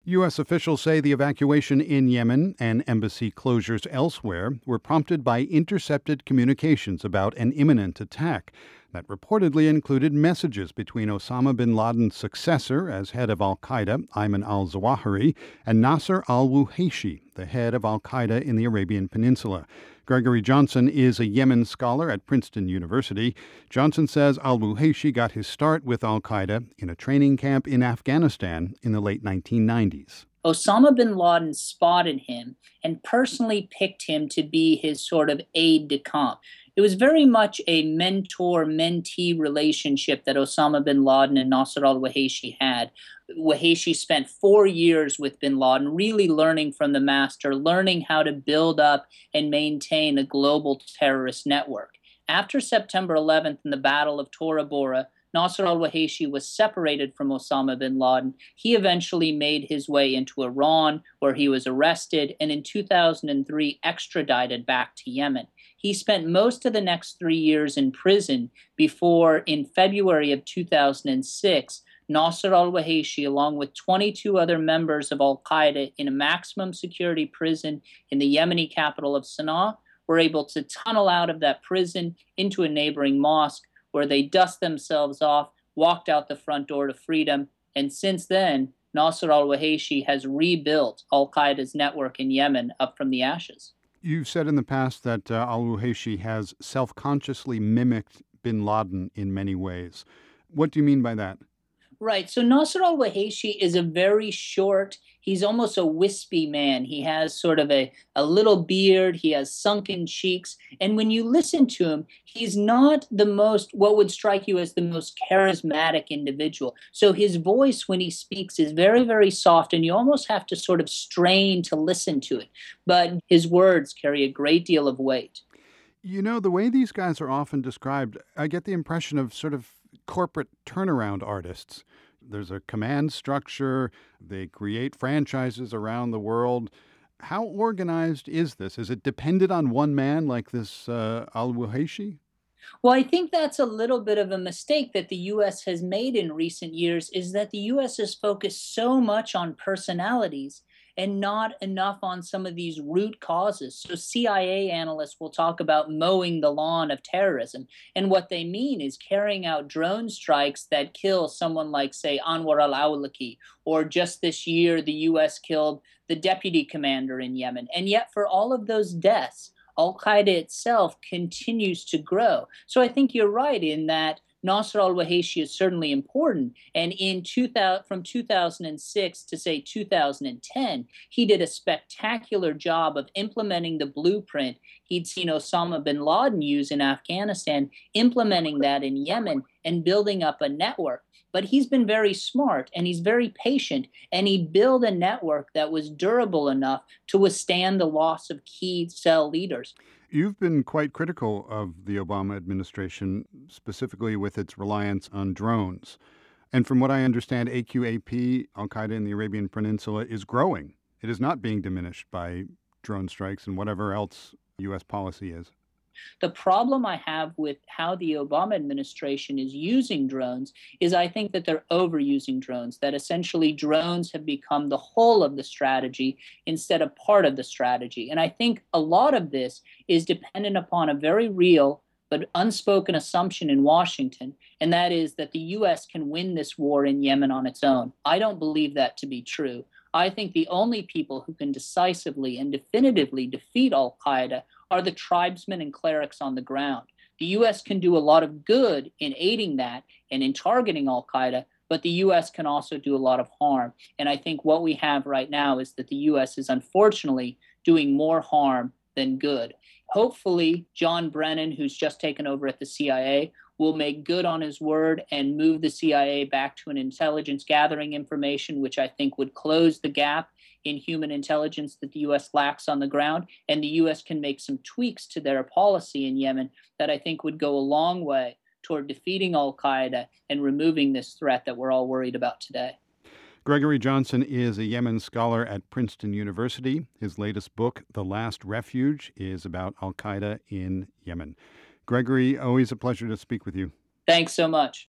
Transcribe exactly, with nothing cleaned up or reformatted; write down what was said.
U S officials say the evacuation in Yemen and embassy closures elsewhere were prompted by intercepted communications about an imminent attack that reportedly included messages between Osama bin Laden's successor as head of al-Qaeda, Ayman al-Zawahiri, and Nasser al-Wuhayshi, the head of al-Qaeda in the Arabian Peninsula. Gregory Johnson is a Yemen scholar at Princeton University. Johnson says al-Wuhayshi got his start with al-Qaeda in a training camp in Afghanistan in the late nineteen nineties. Osama bin Laden spotted him and personally picked him to be his sort of aide-de-camp. It was very much a mentor-mentee relationship that Osama bin Laden and Nasser al-Wuhayshi had. Wuhayshi spent four years with bin Laden, really learning from the master, learning how to build up and maintain a global terrorist network. After September eleventh and the Battle of Tora Bora, Nasser al-Wuhayshi was separated from Osama bin Laden. He eventually made his way into Iran, where he was arrested, and in two thousand three extradited back to Yemen. He spent most of the next three years in prison before, in February of two thousand six, Nasser al-Wuhayshi, along with twenty-two other members of al-Qaeda in a maximum security prison in the Yemeni capital of Sana'a, were able to tunnel out of that prison into a neighboring mosque, where they dust themselves off, walked out the front door to freedom, and since then, Nasser al-Wuhayshi has rebuilt al-Qaeda's network in Yemen up from the ashes. You've said in the past that uh, al-Wuhayshi has self-consciously mimicked bin Laden in many ways. What do you mean by that? Right. So Nasser al-Wuhayshi is a very short, he's almost a wispy man. He has sort of a, a little beard. He has sunken cheeks. And when you listen to him, he's not the most, what would strike you as the most charismatic individual. So his voice when he speaks is very, very soft, and you almost have to sort of strain to listen to it. But his words carry a great deal of weight. You know, the way these guys are often described, I get the impression of sort of corporate turnaround artists. There's a command structure. They create franchises around the world. How organized is this? Is it dependent on one man like this uh, al-Wuhayshi? Well, I think that's a little bit of a mistake that the U S has made in recent years, is that the U S has focused so much on personalities and not enough on some of these root causes. So C I A analysts will talk about mowing the lawn of terrorism. And what they mean is carrying out drone strikes that kill someone like, say, Anwar al-Awlaki, or just this year, the U S killed the deputy commander in Yemen. And yet for all of those deaths, al-Qaeda itself continues to grow. So I think you're right in that Nasser al-Wuhayshi is certainly important. And in two thousand, from two thousand six to, say, two thousand ten, he did a spectacular job of implementing the blueprint he'd seen Osama bin Laden use in Afghanistan, implementing that in Yemen, and building up a network. But he's been very smart, and he's very patient, and he built a network that was durable enough to withstand the loss of key cell leaders. You've been quite critical of the Obama administration, specifically with its reliance on drones. And from what I understand, A Q A P, al-Qaeda in the Arabian Peninsula, is growing. It is not being diminished by drone strikes and whatever else U S policy is. The problem I have with how the Obama administration is using drones is I think that they're overusing drones, that essentially drones have become the whole of the strategy instead of part of the strategy. And I think a lot of this is dependent upon a very real but unspoken assumption in Washington, and that is that the U S can win this war in Yemen on its own. I don't believe that to be true. I think the only people who can decisively and definitively defeat al-Qaeda are the tribesmen and clerics on the ground. The U S can do a lot of good in aiding that and in targeting al-Qaeda, but the U S can also do a lot of harm. And I think what we have right now is that the U S is unfortunately doing more harm than good. Hopefully, John Brennan, who's just taken over at the C I A, will make good on his word and move the C I A back to an intelligence gathering information, which I think would close the gap in human intelligence that the U S lacks on the ground. And the U S can make some tweaks to their policy in Yemen that I think would go a long way toward defeating al-Qaeda and removing this threat that we're all worried about today. Gregory Johnson is a Yemen scholar at Princeton University. His latest book, The Last Refuge, is about al-Qaeda in Yemen. Gregory, always a pleasure to speak with you. Thanks so much.